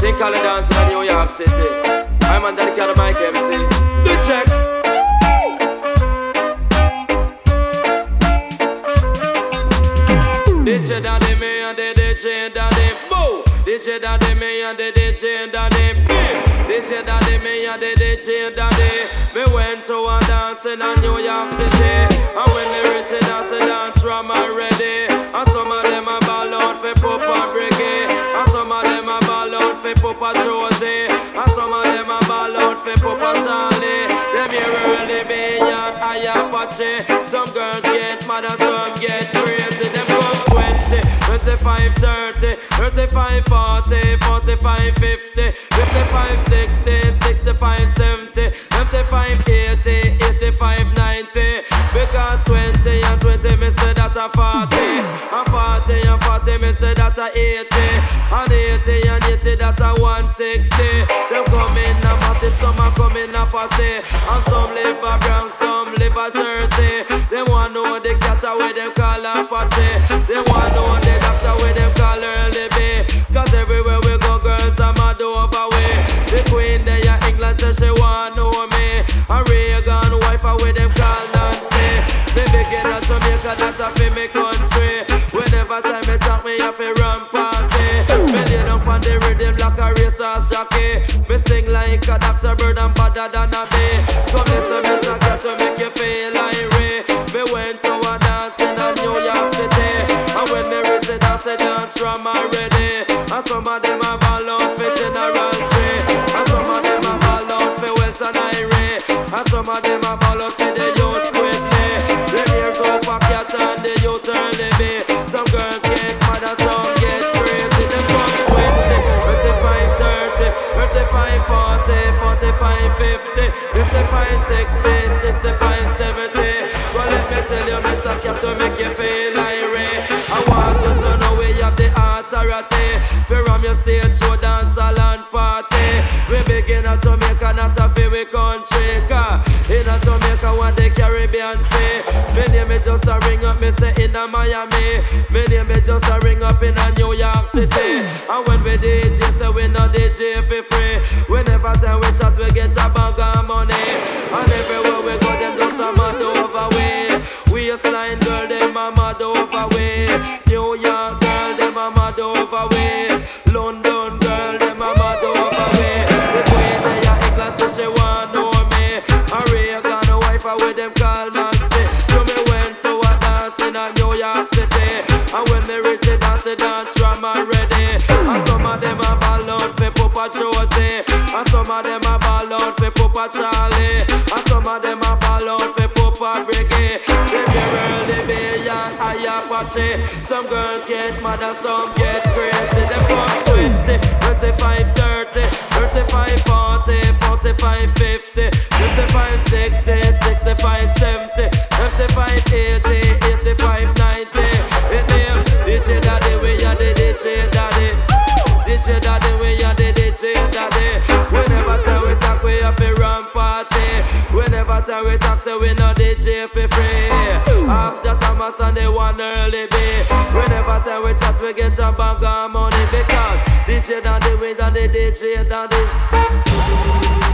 Think all the dance in New York City. I'm on that kind of Mike MC. Do check. DJ Daddy, me and the DJ Daddy, boo. DJ Daddy, me and the DJ Daddy, DJ Daddy, me and the DJ Daddy. Me went to a dance in New York City, and when they reach the dance from already. And some of them a ball out for Papa Briggy, and some of them a ball out for Papa Josie, and some of them a ball out for Papa Charlie. Them here really be young, I Apache. Some girls get mad and some get crazy. Them come 20, 25, 30, 35, 40, 45, 50, 55, 60, 65, 70, 75, 80, 85, 90. Because 20 and 20 me say that a 40, and 40 and 40 me say that a 80, and 80 and 80 that a 160. Them come in a massive, some a come in a posse, and some live a Bronx, some live a Jersey. They want know the cat where them call Apache. They want know the doctor where them call Early B. Cause everywhere we go girls are mad over way. The queen there in England says she want know me, and Reagan wife where them call Nancy. Me begin at Jamaica, that's a fi me country. Whenever time me talk me have a run party. Me lay down on the rhythm like a racehorse jockey. Me sting like a Dr. Bird and badder than a bee. Come listen me song to make you feel irate. Me went to a dance in a New York City, and when me reach the dance from already. And some of them a ball out for General Tree, and some of them a ball out for Welton Irie, and some of them a ball out for the youth quickly. Them ears up a cat and the youth early be. Some girls get mad and some get crazy. Them come 20, 25, 30, 35, 40, 45, 50, 55, 60, 65, 70. Well, let me tell you, Miss Cat to make you feel irate. I want you to know we have the authority. From your stage show, dance, a land party. We begin at Jamaica, not a feel we country. In a Jamaica, what the Caribbean say. Me name me just a ring up, me say in a Miami. Me name me just a ring up in a New York City. And when we DJ, say we no DJ for free. Whenever time we chat, we get a bag of money. And everywhere we go, them just a mad over way. Waistline girl, them a mad over way. New York girl, them a mad over way. London girl, them a mad over way. The queen they a England, so she want know me. And Reagan wife with them call Nancy. So me went to a dance in a New York City, and when me reach the dance from already. And some of them a ball out for Papa Josie, and some of them a ball out for Papa Charlie, and some of them a ball out for Papa Briggy. Them here early be young, I Apache. Some girls get mad and some get crazy. Them come 20, 25, 30, 35, 40, 45, 50, 55, 60, 65, 70, 75, 80, 85, 90. It name DJ Daddy, we are the DJ Daddy. DJ Daddy, we are the DJ Daddy. Whenever time we talk, we have a run party. Whenever time we talk, say we no DJ for free. Ask the Thomas and the one Early B. Whenever time we chat, we get a bag of money. Because DJ Daddy, we are the DJ Daddy.